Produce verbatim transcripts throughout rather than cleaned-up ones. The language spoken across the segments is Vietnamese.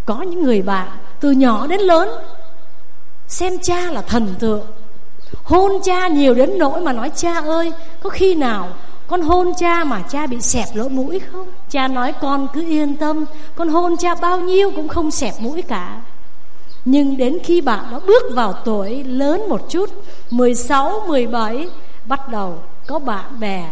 Có những người bạn từ nhỏ đến lớn xem cha là thần tượng, hôn cha nhiều đến nỗi mà nói: cha ơi, có khi nào con hôn cha mà cha bị xẹp lỗ mũi không? Cha nói: con cứ yên tâm, con hôn cha bao nhiêu cũng không xẹp mũi cả. Nhưng đến khi bạn đó bước vào tuổi lớn một chút, mười sáu, mười bảy, bắt đầu có bạn bè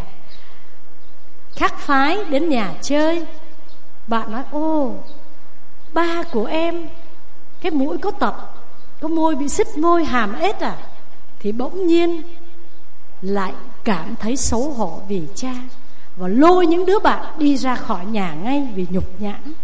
khác phái đến nhà chơi. Bạn nói: ô, ba của em cái mũi có tật, có môi bị xích môi, hàm ếch à? Thì bỗng nhiên lại cảm thấy xấu hổ vì cha, và lôi những đứa bạn đi ra khỏi nhà ngay vì nhục nhã.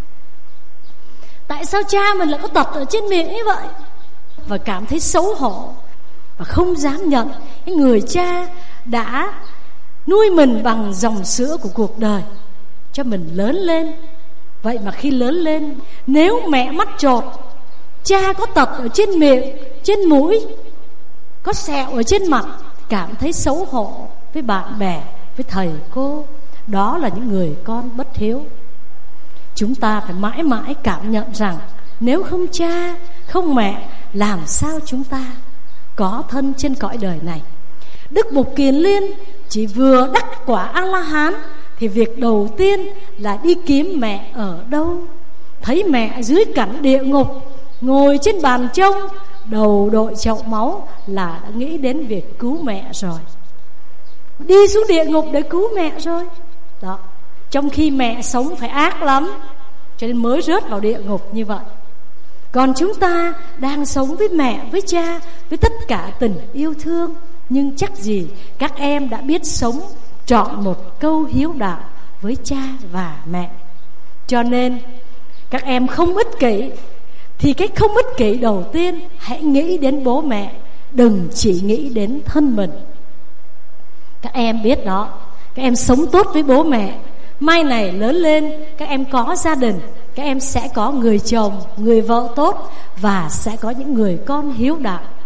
Tại sao cha mình lại có tật ở trên miệng như vậy? Và cảm thấy xấu hổ và không dám nhận cái người cha đã nuôi mình bằng dòng sữa của cuộc đời, cho mình lớn lên. Vậy mà khi lớn lên, nếu mẹ mắt trột, cha có tật ở trên miệng, trên mũi, có sẹo ở trên mặt, cảm thấy xấu hổ với bạn bè, với thầy cô. Đó là những người con bất hiếu. Chúng ta phải mãi mãi cảm nhận rằng nếu không cha, không mẹ, làm sao chúng ta có thân trên cõi đời này. Đức Mục Kiền Liên chỉ vừa đắc quả A-la-hán thì việc đầu tiên là đi kiếm mẹ ở đâu. Thấy mẹ dưới cảnh địa ngục, ngồi trên bàn trông, đầu đội chậu máu, là đã nghĩ đến việc cứu mẹ rồi. Đi xuống địa ngục để cứu mẹ rồi. Đó. Trong khi mẹ sống phải ác lắm, cho nên mới rớt vào địa ngục như vậy. Còn chúng ta đang sống với mẹ, với cha, với tất cả tình yêu thương. Nhưng chắc gì các em đã biết sống trọn một câu hiếu đạo với cha và mẹ. Cho nên các em không ích kỷ, thì cái không ích kỷ đầu tiên, hãy nghĩ đến bố mẹ, đừng chỉ nghĩ đến thân mình. Các em biết đó, các em sống tốt với bố mẹ, mai này lớn lên các em có gia đình, các em sẽ có người chồng, người vợ tốt, và sẽ có những người con hiếu đạo.